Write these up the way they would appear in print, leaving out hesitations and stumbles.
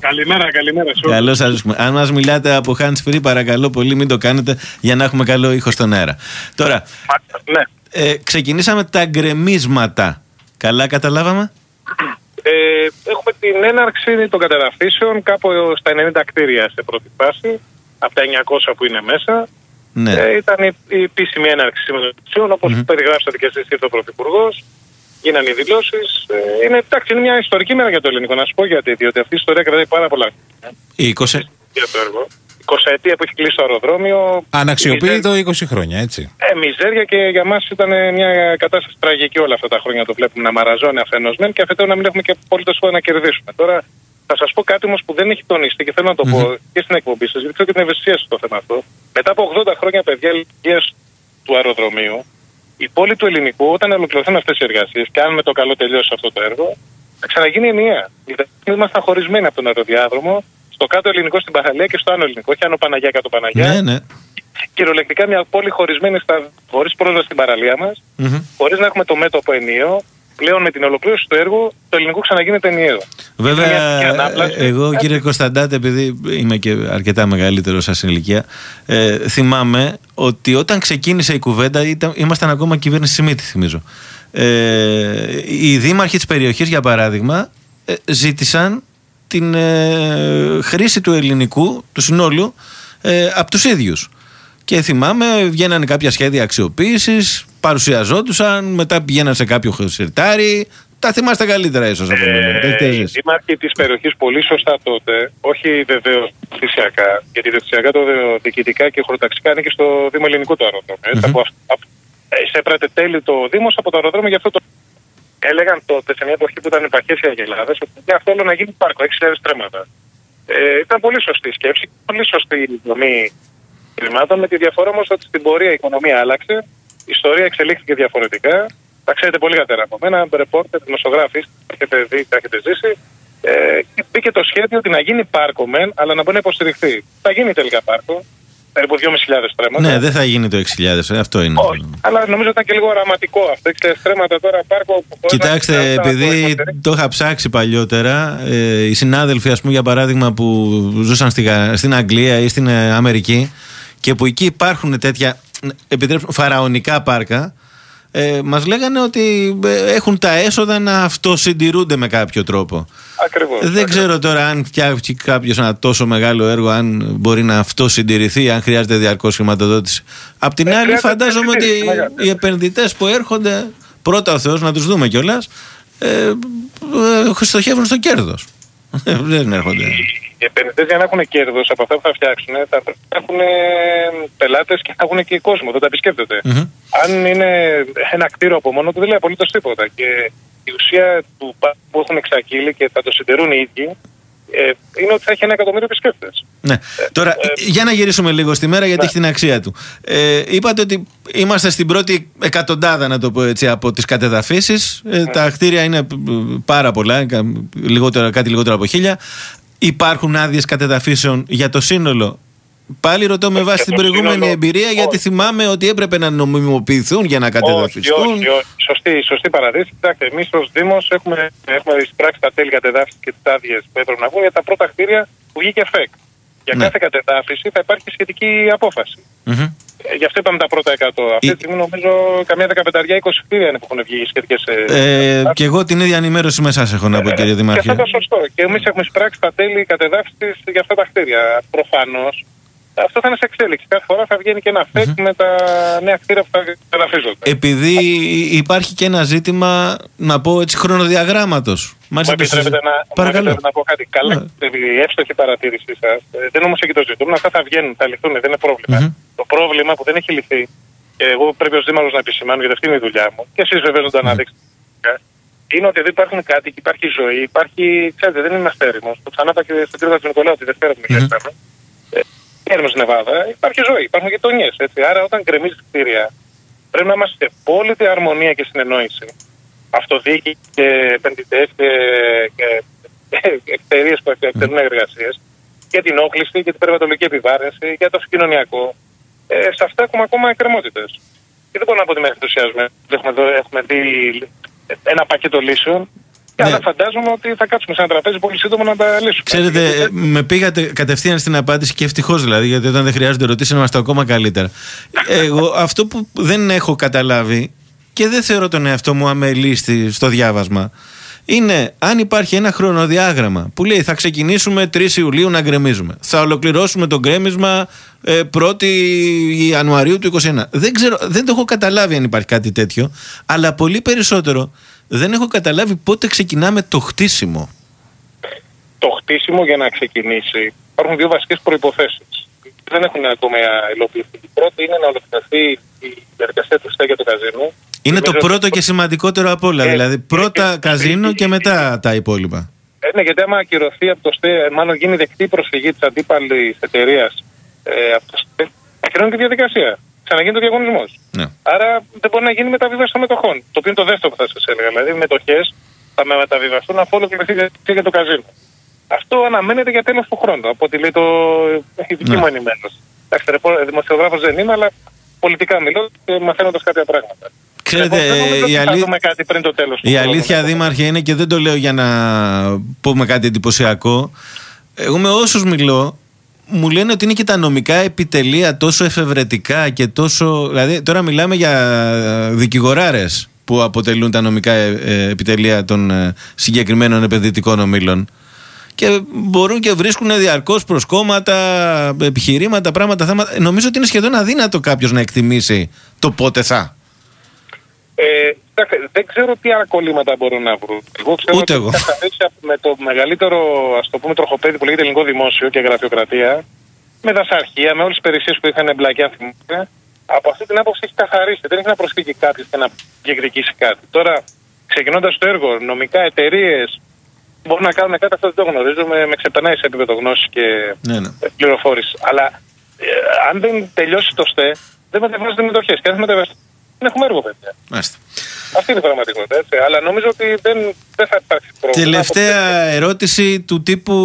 Καλημέρα σε όλους. Καλώς σας. Αν μας μιλάτε από hands free, παρακαλώ πολύ μην το κάνετε για να έχουμε καλό ήχο στον αέρα. Τώρα, Ναι. Ξεκινήσαμε τα γκρεμίσματα. Καλά καταλάβαμε? Έχουμε την έναρξη των κατεδαφίσεων κάπου στα 90 κτίρια σε πρώτη φάση, από τα 900 που είναι μέσα. Ναι. Ήταν η επίσημη έναρξη συμμετοχών, όπως περιγράψατε και εσείς, ήρθε ο Πρωθυπουργός. Γίνανε οι δηλώσεις. Είναι μια ιστορική μέρα για το ελληνικό. Να σου πω γιατί. Διότι αυτή η ιστορία κρατάει πάρα πολλά. Η 20. Για το έργο. 20 ετία που έχει κλείσει το αεροδρόμιο. Αναξιοποιητό 20 χρόνια, έτσι. Μιζέρια, και για μας ήταν μια κατάσταση τραγική όλα αυτά τα χρόνια. Το βλέπουμε να μαραζώνει αφενός μεν και αφετέρου να μην έχουμε και απολύτως να κερδίσουμε. Τώρα θα σας πω κάτι όμως που δεν έχει τονιστεί και θέλω να το πω και στην εκπομπή σας, γιατί ξέρω και την ευαισθησία στο θέμα αυτό. Μετά από 80 χρόνια, παιδιά, ηλικίας του αεροδρομίου, η πόλη του Ελληνικού, όταν ολοκληρωθούν αυτές οι εργασίες και αν με το καλό τελειώσει αυτό το έργο, θα ξαναγίνει ενιαία. Ήμασταν χωρισμένοι από τον αεροδιάδρομο, στο κάτω ελληνικό στην παραλία και στο άνω ελληνικό, όχι άνω Παναγιά κάτω Παναγιά. Ναι, ναι. Κυριολεκτικά μια πόλη χωρισμένη χωρίς πρόσβαση στην παραλία μας, χωρίς να έχουμε το μέτωπο ενιαίο. Πλέον με την ολοκλήρωση του έργου, το ελληνικό ξαναγίνεται ενιαίο. Βέβαια, εγώ κύριε Κωνσταντάτε, επειδή είμαι και αρκετά μεγαλύτερο σας σε ηλικία, θυμάμαι ότι όταν ξεκίνησε η κουβέντα ήμασταν ακόμα κυβέρνηση Σιμίτη, θυμίζω. Οι δήμαρχοι της περιοχής, για παράδειγμα, ζήτησαν την χρήση του ελληνικού, του συνόλου, από τους ίδιους. Και θυμάμαι, βγαίνανε κάποια σχέδια αξιοποίησης, παρουσιαζόντουσαν, μετά πηγαίναν σε κάποιο σιρτάρι. Τα θυμάστε καλύτερα, ίσως από μένα. Οι δήμαρχοι της περιοχής πολύ σωστά τότε, όχι βεβαίως θυσιακά, γιατί θυσιακά το διοικητικά και χωροταξικά ανήκει στο Δήμο Ελληνικού του αεροδρόμιο. Εισέπρατε τέλει το Δήμος από το αεροδρόμιο, γι' αυτό το έλεγαν τότε, σε μια εποχή που ήταν επαρχές οι αγελάδες, ότι αυτό όλο να γίνει πάρκο, 6.000 τρέματα. Ήταν πολύ σωστή σκέψη, πολύ σωστή η δομή χρημάτων, με τη διαφορά όμως ότι στην πορεία η οικονομία άλλαξε, η ιστορία εξελίχθηκε διαφορετικά. Τα ξέρετε πολύ καλύτερα από μένα, ρεπόρτερ, δημοσιογράφοι, τα έχετε δει, τα έχετε ζήσει. Μπήκε το σχέδιο ότι να γίνει πάρκο μεν, αλλά να μπορεί να υποστηριχθεί. Θα γίνει τελικά πάρκο, περίπου 2.500 τρέματα. Ναι, δεν θα γίνει το 6.000, αυτό είναι. Όχι, αλλά νομίζω ήταν και λίγο οραματικό αυτό. 6.000 τρέματα τώρα πάρκο. Κοιτάξτε, επειδή το είχα ψάξει παλιότερα, οι συνάδελφοι, ας πούμε, για παράδειγμα, που ζούσαν στην Αγγλία ή στην Αμερική και που εκεί υπάρχουν τέτοια, επιτρέψουν, φαραωνικά πάρκα, μας λέγανε ότι έχουν τα έσοδα να αυτοσυντηρούνται με κάποιο τρόπο. Ακριβώς. Δεν ξέρω τώρα αν φτιάξει κάποιος ένα τόσο μεγάλο έργο, αν μπορεί να αυτοσυντηρηθεί, αν χρειάζεται διαρκώς χρηματοδότηση. Απ' την άλλη, φαντάζομαι ότι οι επενδυτές που έρχονται, πρώτα ο Θεός να τους δούμε κιόλας, στοχεύουν στο κέρδος. Δεν έρχονται. Οι επενδυτές, για να έχουν κέρδος από αυτά που θα φτιάξουν, θα πρέπει να έχουν πελάτες και να έχουν και κόσμο, δεν τα επισκέπτεται. Αν είναι ένα κτίριο από μόνο του, δεν λέει απολύτως τίποτα. Και η ουσία του που έχουν εξακύλει και θα το συντηρούν οι ίδιοι, είναι ότι θα έχει 1.000.000 επισκέπτες. Ναι. Τώρα, για να γυρίσουμε λίγο στη μέρα, γιατί έχει την αξία του. Είπατε ότι είμαστε στην πρώτη εκατοντάδα, να το πω έτσι, από τις κατεδαφίσεις. Τα κτίρια είναι πάρα πολλά, κάτι λιγότερο από 1.000. Υπάρχουν άδειες κατεδαφίσεων για το σύνολο? Πάλι ρωτώ με βάση την προηγούμενη εμπειρία, γιατί θυμάμαι ότι έπρεπε να νομιμοποιηθούν για να κατεδαφιστούν. Όχι. Σωστή παραδείξη. Κοιτάξτε, εμείς ως Δήμος έχουμε εισπράξει τα τέλη κατεδάφισης και τις άδειες που έπρεπε να βγουν για τα πρώτα κτίρια που βγήκε ΦΕΚ. Για κάθε κατεδάφιση θα υπάρχει σχετική απόφαση. Γι' αυτό είπαμε τα πρώτα 100. Αυτή τη στιγμή νομίζω καμιά 15-20 κτίρια είναι που έχουν βγει σχετικές. Και εγώ την ίδια ενημέρωση με εσάς έχω να πω, κύριε Δημάρχη. Και αυτό είναι σωστό. Και εμείς έχουμε εισπράξει τα τέλη κατεδάφισης για αυτά τα κτίρια. Προφανώς. Αυτό θα είναι σε εξέλιξη. Κάθε φορά θα βγαίνει και ένα ΦΕΚ με τα νέα κτίρια που θα καταφύζονται. Επειδή υπάρχει και ένα ζήτημα, να πω έτσι, χρονοδιαγράμματος. Μου επιτρέπετε να πω κάτι καλά. Η εύστοχη παρατήρησή σας. Δεν όμως εκεί το ζητούμενο. Αυτά θα βγαίνουν, θα λυθούν, δεν είναι πρόβλημα. Το πρόβλημα που δεν έχει λυθεί, και εγώ πρέπει ως Δήμαρχος να επισημάνω, γιατί αυτή είναι η δουλειά μου, και εσείς βεβαίως να το αναδείξετε, είναι ότι εδώ υπάρχουν κάτι, υπάρχει ζωή, υπάρχει. Ξέρετε, δεν είμαστε έρημος. Το ξανά είπα και στον κύριο Χατζηνικολάου τη Δευτέρα που μιλήσαμε. Έρημος στην Ελλάδα, υπάρχει ζωή, υπάρχουν γειτονιές. Άρα, όταν γκρεμίζει κτίρια, πρέπει να είμαστε σε απόλυτη αρμονία και συνεννόηση. Αυτοδιοίκηση και επενδυτές και εταιρείες που εκτελούν εργασίες, για την όχληση, για την περιβαλλοντική επιβάρυνση, για το κοινωνιακό. Σε αυτά έχουμε ακόμα εκκρεμότητες. Και δεν μπορώ να πω ότι με ενθουσιάζουμε. Έχουμε δει ένα πακέτο λύσεων. Αλλά φαντάζομαι ότι θα κάτσουμε σε ένα τραπέζι πολύ σύντομα να τα λύσουμε. Ξέρετε, με πήγατε κατευθείαν στην απάντηση και ευτυχώς δηλαδή, γιατί όταν δεν χρειάζονται ερωτήσεις είμαστε ακόμα καλύτερα. Εγώ αυτό που δεν έχω καταλάβει και δεν θεωρώ τον εαυτό μου αμελή στο διάβασμα είναι αν υπάρχει ένα χρονοδιάγραμμα που λέει θα ξεκινήσουμε 3 Ιουλίου να γκρεμίζουμε. Θα ολοκληρώσουμε το γκρέμισμα 1η Ιανουαρίου του 2021. Δεν το έχω καταλάβει αν υπάρχει κάτι τέτοιο, αλλά πολύ περισσότερο δεν έχω καταλάβει πότε ξεκινάμε το χτίσιμο. Το χτίσιμο για να ξεκινήσει υπάρχουν 2 βασικές προϋποθέσεις. Δεν έχουν ακόμα υλοποιηθεί. Η πρώτη είναι να ολοκληρωθεί η διαδικασία του ΣΤΕ για το καζίνο. Είναι το πρώτο και σημαντικότερο από όλα. Δηλαδή, πρώτα καζίνο και μετά τα υπόλοιπα. Ναι, γιατί άμα ακυρωθεί από το ΣΤΕ, μάλλον γίνει δεκτή η προσφυγή της αντίπαλης εταιρείας από το ΣΤΕ, ακυρώνει τη διαδικασία. Ξαναγίνει ο διαγωνισμός. Ναι. Άρα δεν μπορεί να γίνει μεταβίβαση των μετοχών. Το οποίο είναι το δεύτερο που θα σας έλεγα. Δηλαδή, οι μετοχές θα μεταβιβαστούν αφού ολοκληρωθεί η διαδικασία για το καζίνο. Αυτό αναμένεται για τέλος του χρόνου, από ό,τι λέει η δική μου ενημέρωση. Εντάξει, δημοσιογράφος δεν είμαι, αλλά πολιτικά μιλώ και μαθαίνοντας κάποια πράγματα. Ξέρετε, η αλήθεια, Δήμαρχε, είναι και δεν το λέω για να πούμε κάτι εντυπωσιακό. Εγώ με όσους μιλώ, μου λένε ότι είναι και τα νομικά επιτελεία τόσο εφευρετικά και τόσο. Δηλαδή, τώρα μιλάμε για δικηγοράρες που αποτελούν τα νομικά επιτελεία των συγκεκριμένων επενδυτικών ομίλων. Και μπορούν και βρίσκουν διαρκώς προσκόμματα, επιχειρήματα, πράγματα, θέματα. Νομίζω ότι είναι σχεδόν αδύνατο κάποιος να εκτιμήσει το πότε θα. Δεν ξέρω τι άλλα κολλήματα μπορούν να βρουν. Εγώ ξέρω Ούτε εγώ. Με το μεγαλύτερο, ας το πούμε, τροχοπέδι που λέγεται ελληνικό δημόσιο και γραφειοκρατία, με δασαρχία, με όλες τις υπηρεσίες που είχαν εμπλακεί, αν θυμάστε, από αυτή την άποψη έχει καθαρίσει. Δεν έχει να προσφύγει κάποιος και να διεκδικήσει κάτι. Τώρα, ξεκινώντας το έργο, νομικά εταιρείες μπορούν να κάνουν κάτι, αυτό δεν το γνωρίζω, με ξεπερνάει σε επίπεδο γνώση και πληροφόρηση. Αλλά αν δεν τελειώσει το ΣΤΕ, δεν μεταβάζονται μετοχές. Και αν δεν μεταβάζονται, δεν έχουμε έργο, παιδιά. Αυτή είναι η πραγματικότητα, έτσι. Αλλά νομίζω ότι δεν θα υπάρξει πρόβλημα. Τελευταία ερώτηση του τύπου.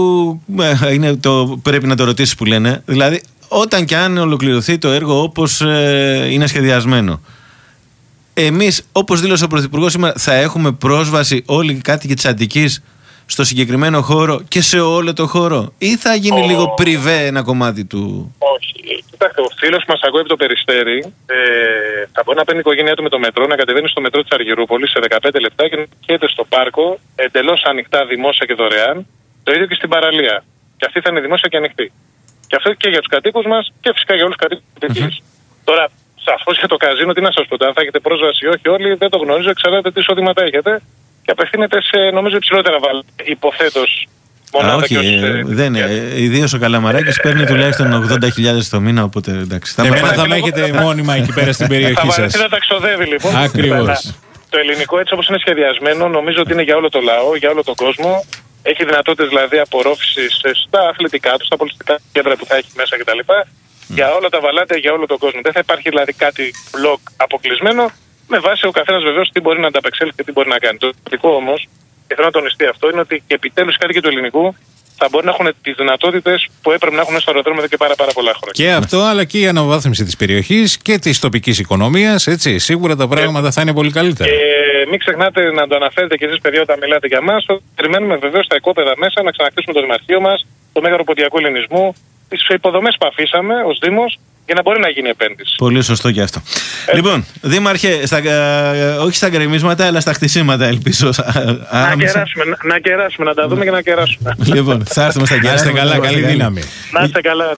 Πρέπει να το ρωτήσεις που λένε. Δηλαδή, όταν και αν ολοκληρωθεί το έργο όπως είναι σχεδιασμένο, εμείς, όπως δήλωσε ο Πρωθυπουργός σήμερα, θα έχουμε πρόσβαση όλοι οι κάτοικοι της Αττικής στο συγκεκριμένο χώρο και σε όλο το χώρο, ή θα γίνει λίγο πριβέ ένα κομμάτι του? Όχι. Κοιτάξτε, ο φίλος μας ακούει από το Περιστέρι θα μπορεί να παίρνει η οικογένειά του με το μετρό, να κατεβαίνει στο μετρό της Αργυρούπολης σε 15 λεπτά και να έρχεται στο πάρκο εντελώς ανοιχτά, δημόσια και δωρεάν. Το ίδιο και στην παραλία. Και αυτή θα είναι δημόσια και ανοιχτή. Και αυτό και για τους κατοίκους μας και φυσικά για όλους τους κατοίκους της Αττικής. Τώρα, σαφώς για το καζίνο, τι να σας πω, αν θα έχετε πρόσβαση ή όχι, όλοι δεν το γνωρίζω, εξαρτάται τι εισοδήματα έχετε. Και απευθύνεται σε, νομίζω, υψηλότερα υποθέτως μονάδα. Όχι, δεν είναι. Ιδίως ο Καλαμαράκης παίρνει τουλάχιστον 80.000 το μήνα, οπότε εντάξει. Θα με έχετε μόνιμα εκεί πέρα στην περιοχή σας. Θα τα ξοδεύει λοιπόν. Ακριβώς. Το ελληνικό, έτσι όπως είναι σχεδιασμένο, νομίζω ότι είναι για όλο το λαό, για όλο τον κόσμο. Έχει δυνατότητες δηλαδή απορρόφησης στα αθλητικά του, στα πολιτιστικά κέντρα που θα έχει μέσα κτλ. Για όλα τα βαλάτια, για όλο τον κόσμο. Δεν θα υπάρχει δηλαδή κάτι μπλοκ αποκλεισμένο. Με βάση ο καθένας βεβαίως τι μπορεί να ανταπεξέλθει και τι μπορεί να κάνει. Το θετικό όμως, και θέλω να τονιστεί αυτό, είναι ότι επιτέλους οι κάτοικοι του ελληνικού θα μπορούν να έχουν τις δυνατότητες που έπρεπε να έχουν στο αεροδρόμιο εδώ και πάρα πολλά χρόνια. Και αυτό, αλλά και η αναβάθμιση της περιοχής και της τοπικής οικονομίας. Έτσι, σίγουρα τα πράγματα θα είναι πολύ καλύτερα. Και μην ξεχνάτε να το αναφέρετε και εσείς, παιδιά, όταν μιλάτε για μας. Περιμένουμε βεβαίως τα οικόπεδα μέσα να ξανακτήσουμε το Δημαρχείο μας, το Μέγαρο Ποντιακού Ελληνισμού, τις υποδομές που αφήσαμε ως Δήμος, για να μπορεί να γίνει επένδυση. Πολύ σωστό και αυτό. Λοιπόν, Δήμαρχε, όχι στα γκρεμίσματα, αλλά στα χτισήματα, ελπίζω. Να κεράσουμε, να τα δούμε και να κεράσουμε. Λοιπόν, θα έρθουμε στα κεράσματα. Να είστε καλά, καλή δύναμη. Να είστε καλά.